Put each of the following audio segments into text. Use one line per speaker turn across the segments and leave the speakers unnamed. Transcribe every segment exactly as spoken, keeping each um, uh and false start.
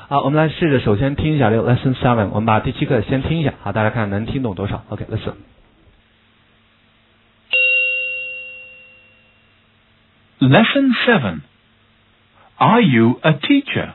好，我们来试着首先听一下这个 Lesson seven， 我们把第七课先听一下，好，大家看能听懂多少 ？OK， listen。
Lesson seven. Are you a teacher?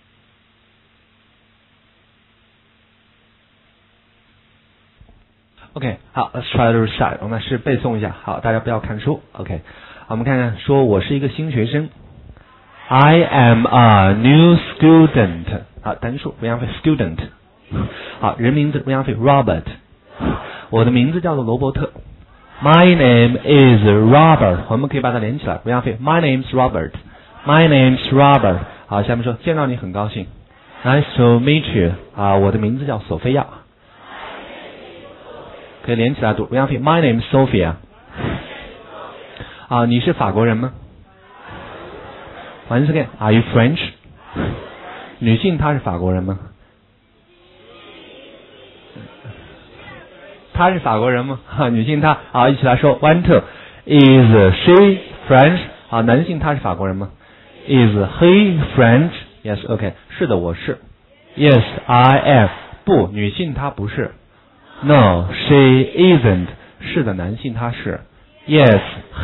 OK， 好 ，Let's try to recite。我们是背诵一下，好，大家不要看书。OK， 好，我们看看，说我是一个新学生。I am a new student。好，单数不要费 student。好，人名字不要费 Robert。我的名字叫做罗伯特。My name is Robert。我们可以把它连起来，不要费 My name's Robert。My name's Robert。好，下面说见到你很高兴。Nice to meet you。啊，我的名字叫索菲亚。可以连起来读，不要费 My name's Sophia。啊，你是法国人吗 ？Once again, are you French？ 女性她是法国人吗？她是法国人吗？哈，女性她，好，一起来说 ，one two， is she French？ 好，男性他是法国人吗 ？Is he French？Yes, OK， 是的，我是。Yes, I am。不，女性她不是。No, she isn't。是的，男性他是。Yes,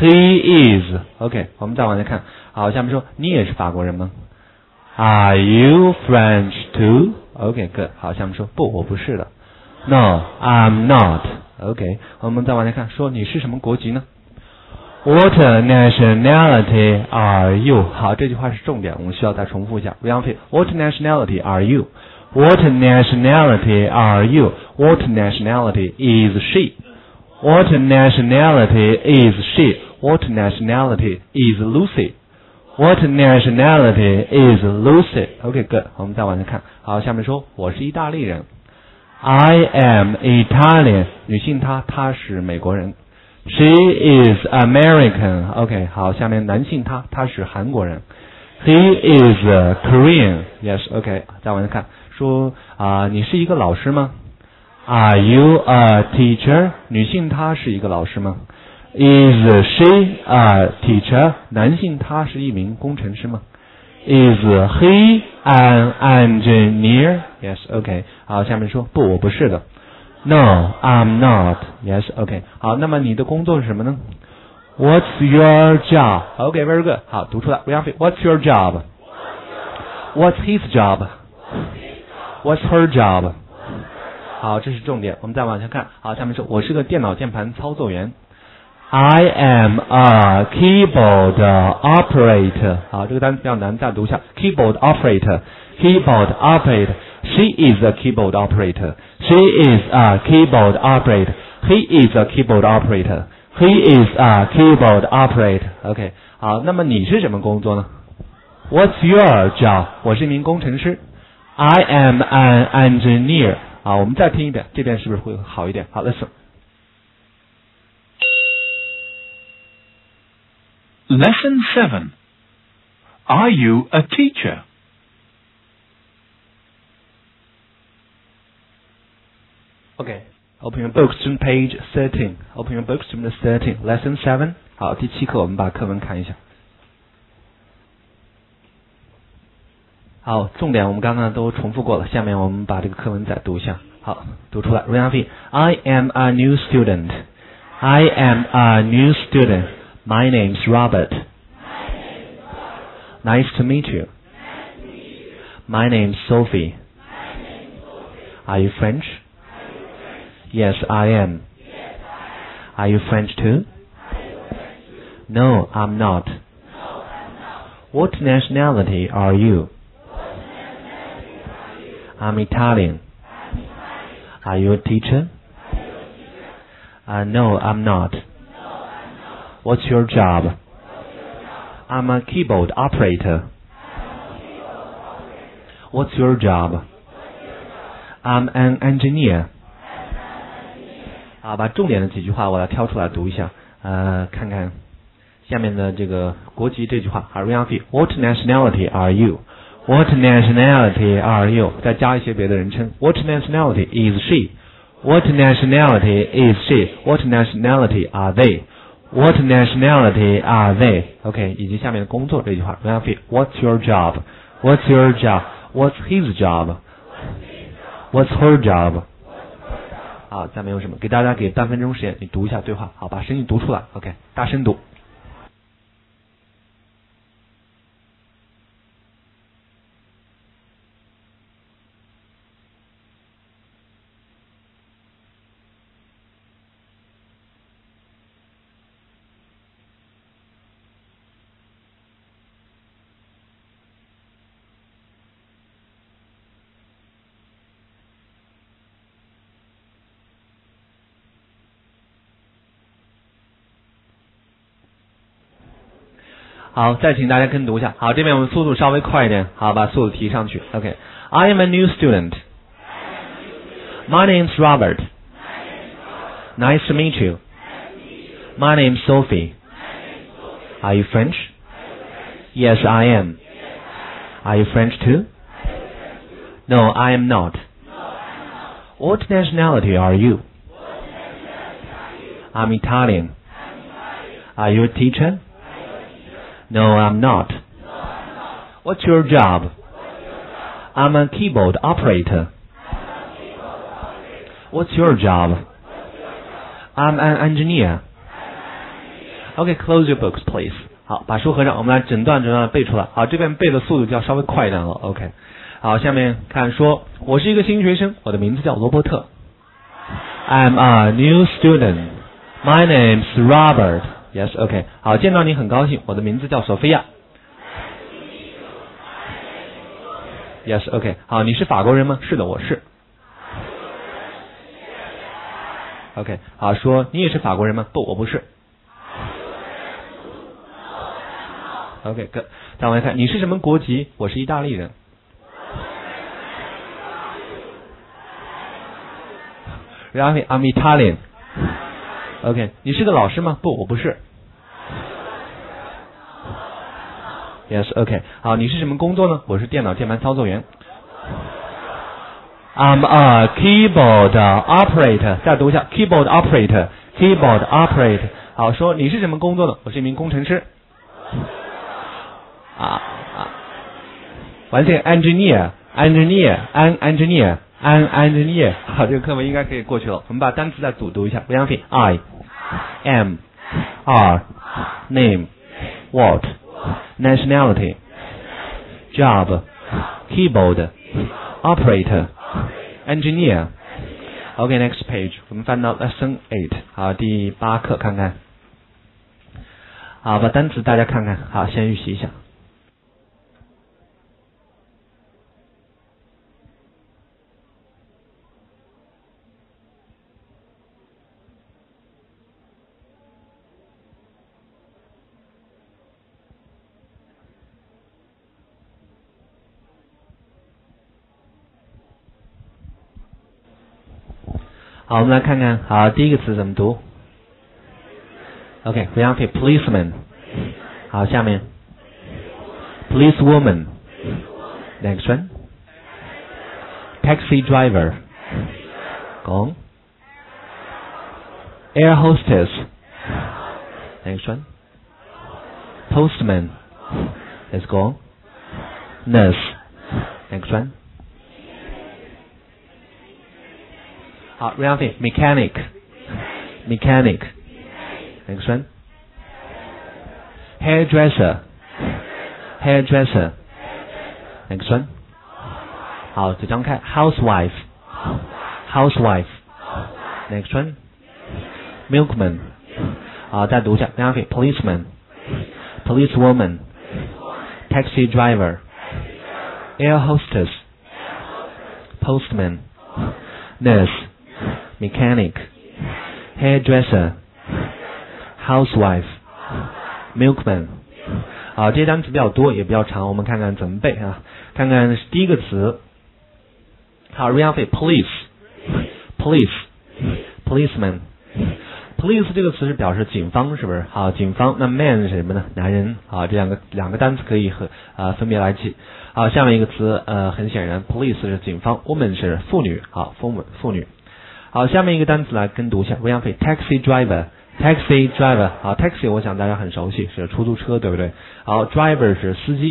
he is。OK， 我们再往下看。好，下面说你也是法国人吗 ？Are you French too？ OK， good。好，下面说不，我不是的。No, I'm not。OK， 我们再往下看，说你是什么国籍呢 ？What nationality are you？ 好，这句话是重点，我们需要再重复一下。What nationality are you？What nationality are you? What nationality is she? What nationality is she? What nationality is Lucy? What nationality is Lucy? OK, good. 我们再往下看。好，下面说我是意大利人。I am Italian. 女性她，她是美国人。She is American. OK, 好，下面男性他，他是韩国人。He is Korean. Yes, OK. 再往下看。说啊、呃，你是一个老师吗 ？Are you a teacher？ 女性她是一个老师吗 ？Is she a teacher？ 男性他是一名工程师吗 ？Is he an engineer？ Yes, OK。好，下面说不，我不是的。No, I'm not. Yes, OK。好，那么你的工作是什么呢 ？What's your job？ OK, very good。好，读出来，不要废。What's your job？ What's his job？What's her job？ 好，这是重点。我们再往下看。好，下面说我是个电脑键盘操作员。I am a keyboard operator。好，这个单词比较难，再读一下。Keyboard operator。Keyboard operator。She is a keyboard operator. She is a keyboard operator. He is a keyboard operator. He is a keyboard operator. OK。好，那么你是什么工作呢 ？What's your job？ 我是一名工程师。I am an engineer。好，我们再听一遍，这边是不是会好一点？好 ，listen。
Lesson seven. Are you a teacher?
Okay. Open your books to page thirteen. Open your books to thirteen. Lesson seven. 好，第七课我们把课文看一下。好，重点我们刚刚都重复过了，下面我们把这个课文再读一下。好，读出来。Ready? I am a new student. I am a new student. My name's Robert. Nice to meet you. My name's Sophie. Are you French? Yes, I am. Are you French too? No, I'm not. What nationality are you? I'm Italian. Are you a teacher? Uh, no, I'm not. What's your job? I'm a keyboard operator. What's your job? I'm an engineer. 好，把重点的几句话我要挑出来读一下，呃，看看下面的这个国籍这句话。好 ，What nationality are you? What nationality are you? 再加一些别的人称。What nationality is she? What nationality is she? What nationality are they? What nationality are they? OK， 以及下面的工作这句话。What's your job? What's your job? What's his job? What's her job? 好，再没有什么，给大家给半分钟时间，你读一下对话，好，把声音读出来 ，OK， 大声读。好，再请大家跟读一下。好，这边我们速度稍微快一点，好，把速度提上去。OK，I am a new student. My name's Robert. Nice to meet you. My name's Sophie. Are you French? Yes, I am. Are you French too? No, I am not. What nationality are you? I'm Italian. Are you a teacher? No, I'm not. What's your job? I'm a keyboard operator. What's your job? I'm an engineer. Okay, close your books, please. 好，把书合上，我们来整段整段的背出来。好，这边背的速度就要稍微快一点了。OK， 好，下面看说，我是一个新学生，我的名字叫罗伯特。I'm a new student. My name's Robert. Yes, OK. 好，见到你很高兴，我的名字叫索菲亚。Yes, OK. 好，你是法国人吗？是的，我是。OK， 好，说你也是法国人吗？不，我不是。OK， good。再往下看，你是什么国籍？我是意大利人。然后 I'm Italian。OK， 你是个老师吗？不，我不是。Yes, OK。好，你是什么工作呢？我是电脑键盘操作员。I'm a keyboard operator。再读一下 keyboard operator。keyboard operator。好，说你是什么工作呢？我是一名工程师。啊啊，完全 engineer，engineer，an engineer，an engineer。好，这个课文应该可以过去了。我们把单词再组读一下。不相信 I am are name what nationality job keyboard operator engineer。 OK, next page， 我们翻到 lesson eight。 好，第八课看看。好，把单词大家看看。好，先预习一下。好，我们来看看，好，第一个词怎么读 ？OK， 不要写 policeman。好，下面 policewoman。Next one， taxi driver。Go on。Air hostess。Next one， postman。Let's go on。Nurse。Next one。好 ，Ralphie mechanic mechanic next one hairdresser hairdresser next one 好，嘴张开 housewife housewife next one milkman 好，再读一下 Ralphie policeman policewoman taxi driver air hostess postman nurse mechanic, hairdresser, housewife, milkman。 好，这些单词比较多也比较长，我们看看怎么背啊。看看第一个词，好 ，real police police policeman police 这个词是表示警方，是不是？好，警方，那 man 是什么呢？男人。好，这两个两个单词可以和啊、呃、分别来记。好，下面一个词，呃，很显然 police 是警方 ，woman 是妇女。好，妇女妇女。好，下面一个单词来跟读一下 ，real taxi driver taxi driver。好 ，taxi 我想大家很熟悉，是出租车，对不对？好 ，driver 是司机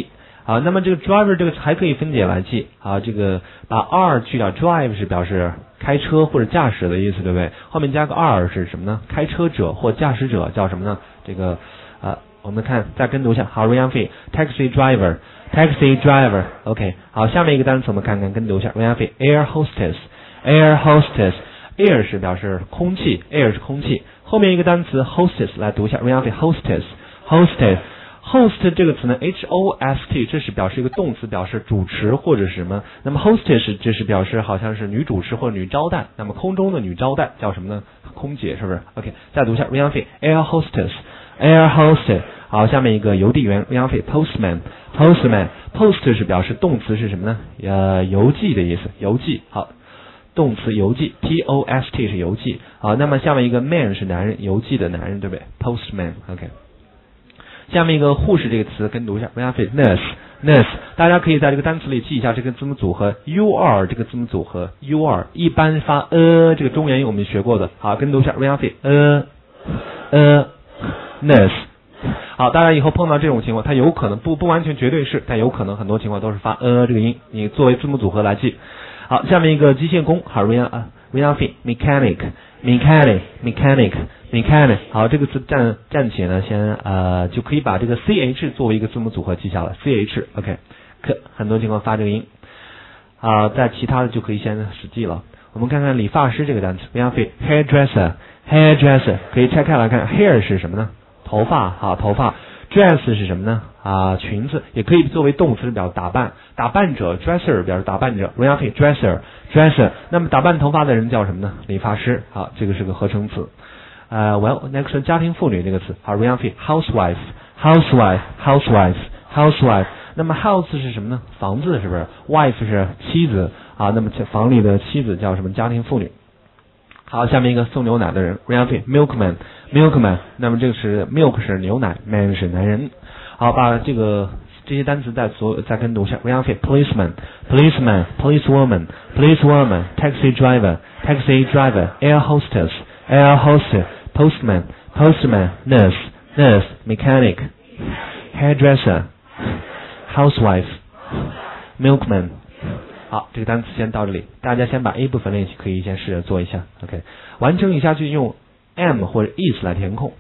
好，那么这个 driver 这个还可以分解来记啊，这个把 r 去掉 drive 是表示开车或者驾驶的意思，对不对？后面加个 r 是什么呢？开车者或驾驶者叫什么呢？这个啊，我们看再跟读一下，好 Ryan Fee taxi driver taxi driver OK 好，下面一个单词我们看看跟读一下 Ryan Fee air hostess air hostess air 是表示空气 air 是空气，后面一个单词 hostess 来读一下 Ryan Fee hostess hostess host 这个词呢 H O S T 这是表示一个动词，表示主持或者是什么，那么 hostess 这是表示好像是女主持或者女招待，那么空中的女招待叫什么呢？空姐是不是 OK 再读一下 Ryan Fee air hostess air hostess 好，下面一个邮递员 Ryan Fee postman postman post 是表示动词是什么呢？呃邮寄的意思，邮寄好，动词邮寄 P O S T 是邮寄好，那么下面一个 man 是男人，邮寄的男人对不对 postman OK 下面一个护士这个词跟读一下 nurse nurse 大家可以在这个单词里记一下这个字母组合 U R 这个字母组合 U R 一般发呃这个中元音我们学过的，好跟读一下 呃呃 nurse 好，大家以后碰到这种情况，它有可能不不完全绝对是，但有可能很多情况都是发呃这个音，你作为字母组合来记。好，下面一个机械工，好 Ryan 啊 Ryan Fee mechanic mechanic mechanic mechanic 好，这个词站站起呢，先呃就可以把这个 C H 作为一个字母组合记下来 C H OK 可很多情况发这个音啊，在其他的就可以先实际了。我们看看理发师这个单词 Ryan Fee hairdresser hairdresser 可以拆开来看 hair 是什么呢？头发好头发 dress 是什么呢？啊裙子，也可以作为动词表示打扮，打扮者 dresser 表示打扮者 Ryan Fee dresser dresser 那么打扮头发的人叫什么呢？理发师好，这个是个合成词。呃 well next 家庭妇女这个词好 Ryan Fee housewife housewife housewife housewife 那么 house 是什么呢？房子是不是？ wife 是妻子啊，那么房里的妻子叫什么？家庭妇女。好，下面一个送牛奶的人 Ryan Fee milkman milkman 那么这个是 milk 是牛奶 man 是男人。好，把这个这些单词再所再跟读一下 Ryan Fee policeman policeman policewoman policewoman taxi driver taxi driver air hostess air hostess postman postman nurse nurse mechanic hairdresser housewife milkman 好，这个单词先到这里，大家先把 A 部分练习可以先试着做一下 OK 完成以下去用 am 或者 is 来填空。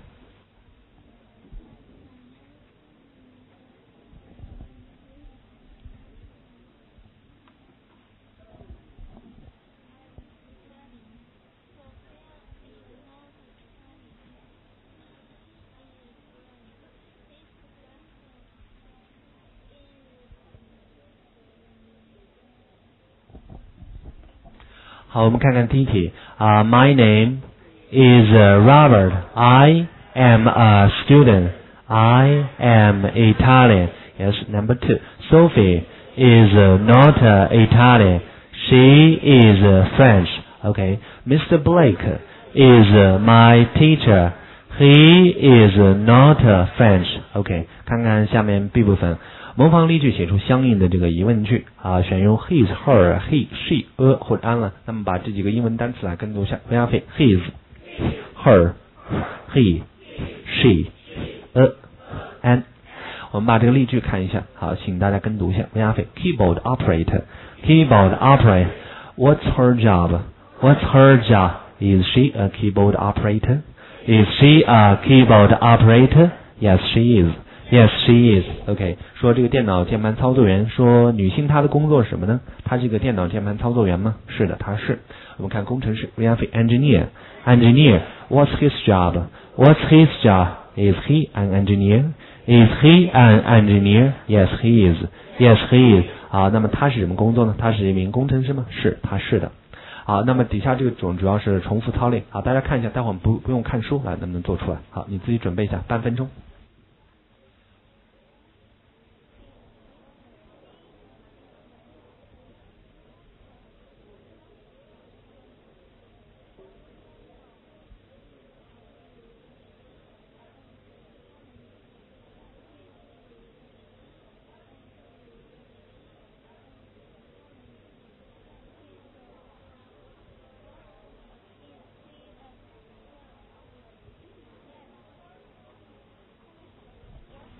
好，我们看看第一题啊、uh, My name is Robert. I am a student. I am Italian. Yes, number two. Sophie is not Italian. She is French. Okay. Mister Blake is my teacher. He is not French. Okay. 看看下面 B 部分。模仿例句写出相应的这个疑问句啊，选用 his, her, he, she, a 或者 an 了。那么把这几个英文单词来跟读一下 his, her, he, she, a, an 我们把这个例句看一下，好，请大家跟读一下 keyboard operator keyboard operator What's her job? What's her job? Is she a keyboard operator? Is she a keyboard operator? Yes, she is.Yes, she is. OK. 说这个电脑键盘操作员，说女性她的工作是什么呢？她是一个电脑键盘操作员吗？是的，她是。我们看工程师 Ryan Fee engineer. Engineer. What's his job? What's his job? Is he an engineer? Is he an engineer? Yes, he is. Yes, he is. 好，那么他是什么工作呢？他是一名工程师吗？是，他是的。好，那么底下这个种主要是重复操练。好，大家看一下，待会儿不不用看书，来能不能做出来？好，你自己准备一下，半分钟。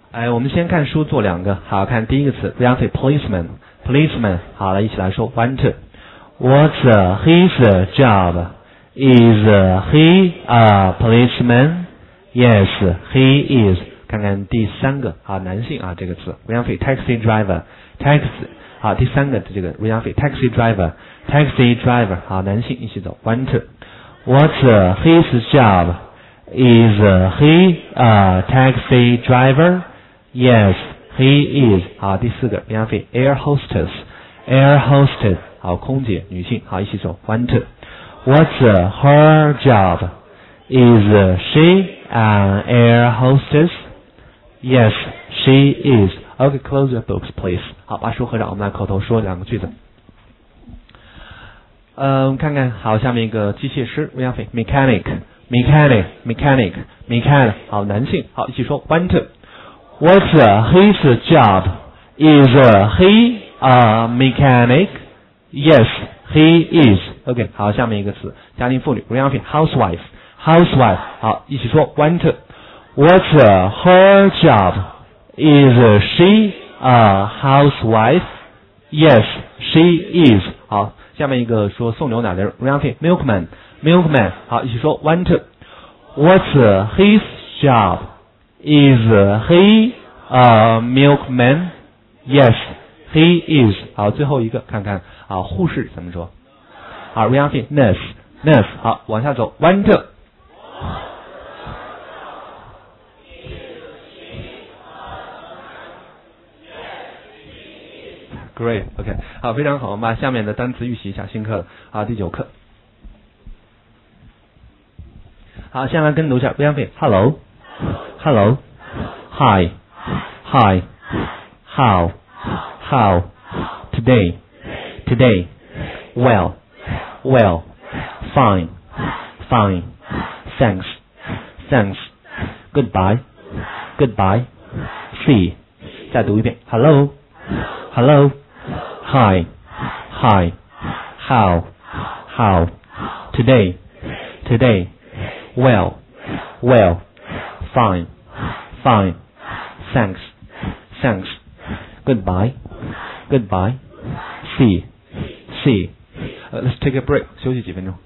哎，我们先看书做两个，好看第一个词，这样子 policeman，policeman， 好了，一起来说 one two。What's his job? Is he a policeman? Yes, he is. 看看第三个，好，男性啊这个词 ，Ryan Fei taxi driver，taxi， 好，第三个这个 Ryan Fei taxi driver，taxi driver， 好，男性一起走 one two。What's his job? Is he a taxi driver? Yes, he is. 好，第四个 Ryan Fei air hostess，air hostess， 好，空姐女性，好，一起走 one two。What's her job? Is she an air hostess? Yes, she is. Okay, close your books, please. 好，把书合上，我们来口头说两个句子。嗯，看看，好，下面一个机械师 ，Ryan mechanic, mechanic, mechanic, mechanic. 好，男性，好，一起说 one two. What's his job? Is he a mechanic? Yes, he is. OK, 好，下面一个词，家庭妇女 ，Ryan housewife, housewife. 好，一起说 one two. What's her job? Is she a housewife? Yes, she is. 好，下面一个说送牛奶的 Ryan milkman, milkman. 好，一起说 one two. What's his job? Is he a milkman? Yes, he is. 好，最后一个看看啊，护士怎么说？好 ，Ryan nurse, nurse. 好，往下走 one two. Great, OK， 好，非常好，我们把下面的单词预习一下，新课了，好，第九课。好，先来跟读一下 Ryan Hello, Hello, Hi, Hi, How, How, Today, Today, Well, Well, Fine, Fine, Thanks, Thanks, Goodbye, Goodbye, See. 再读一遍 Hello, Hello, Hi, Hi, How, How, Today, Today, Well, Well, Fine, Fine, Thanks, Thanks, Goodbye, Goodbye, See, See. Uh, let's take a break. 休息几分钟。